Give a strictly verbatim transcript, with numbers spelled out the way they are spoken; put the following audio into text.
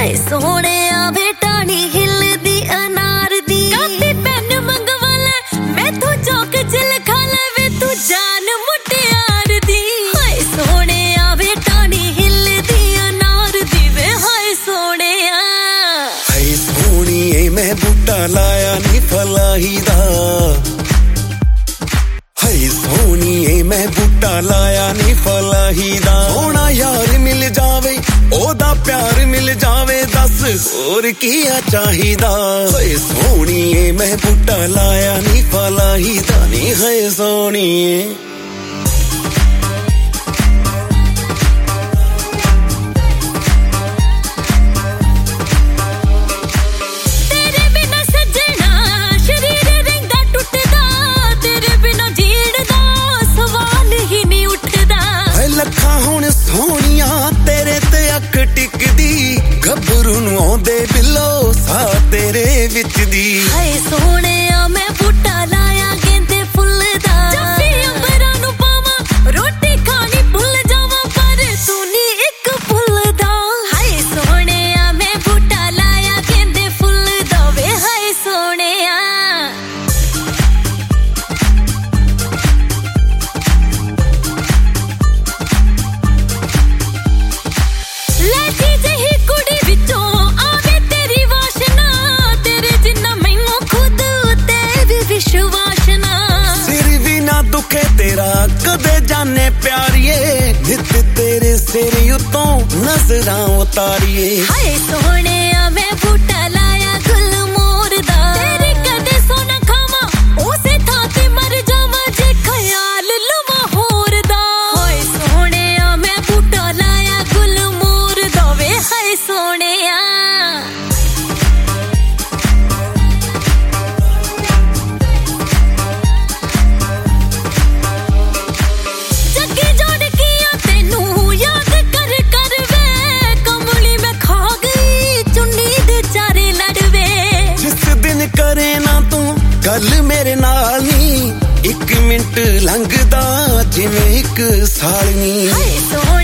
ਹਾਏ ਸੋਹਣਿਆ ਬੇਟਾਣੀ ਹਿੱਲਦੀ ਅਨਾਰ ਦੀ ਕਾਪੀ ਪੈਨ ਮੰਗਵਾ ਲੈ ਮੈਥੋਂ ਚੌਕ ਚ ਲਿਖਾ ਲੈ ਵੇ ਤੂੰ ਜਾਨ ਮੁਟਿਆਰ ਦੀ ਹਾਏ ਸੋਹਣਿਆ ਬੇਟਾਣੀ ਹਿੱਲਦੀ ਅਨਾਰ ਦੀ ਵੇ ਹਾਏ ਸੋਹਣਿਆ ਹਾਏ ਸੋਹਣੀਏ ਮੈਂ ਬੂਟਾ ਲਾਇਆ ਨੀ ਫਲਾਹੀ ਦਾ ਹਾਏ ਸੋਹਣੀਏ ਮੈਂ ਬੂਟਾ ਲਾਇਆ ਨੀ ਫਲਾਹੀ ਦਾ ਸੋਹਣਾ ਯਾਰ ਮਿਲ ਜਾਵੇ ਉਹਦਾ ਪਿਆਰ ਮਿਲ ਜਾਵੇ ਦੱਸ ਹੋਰ ਕੀ ਆ ਚਾਹੀਦਾ ਹਾਏ ਸੋਹਣੀਏ ਮੈਂ ਬੂਟਾ ਲਾਇਆ ਨੀ ਫਲਾਹੀ ਦਾ ਨੀ ਹਾਏ ਸੋਹਣੀਏ ਲੱਖਾਂ ਹੁਣ ਸੋਹਣੀਆਂ ਤੇਰੇ ਤੇ ਅੱਖ ਟਿਕਦੀ ਗੱਭਰੂ ਨੂੰ ਆਉਂਦੇ ਬਿੱਲੋ ਸਾ ਤੇਰੇ ਵਿੱਚ ਦੀ ਹਾਏ ਸੋਹਣਿਆ ਮੈਂ ਬੂਟਾ ਲਾਇਆ ਗੇਂਦੇ ਫੁੱਲ ਦਾ ਜੱਫੀ ਅੰਬਰਾਂ ਨੂੰ ਪਾਵਾਂ ਰੋਟੀ ਖਾਣੀ ਭੁੱਲ ਜਾਵਾਂ ਪਰ ਤੂੰ ਨੀ ਇੱਕ ਫੁੱਲ ਦਾ ਹਾਏ ਸੋਹਣਿਆ ਮੈਂ ਬੂਟਾ ਲਾਇਆ ਗੇਂਦੇ ਫੁੱਲ ਦਾ ਵੇ ਹਾਏ ਸੋਹਣਿਆ तेरा कदे जाने प्यारिए नित तेरे सिर उतों नजरां उतारिए हाय सोहणिया मैं बूटा लाया गुल मोर दा तेरे कदे सोना खावा उसे थां ते मर जावां जे ख्याल लवा होर दा हाय सोहणिया मैं बूटा लाया गुल मोर दा वे हाय सोहणिया गल मेरे नाल नी एक मिंट लंघदा जिवें एक साल नी।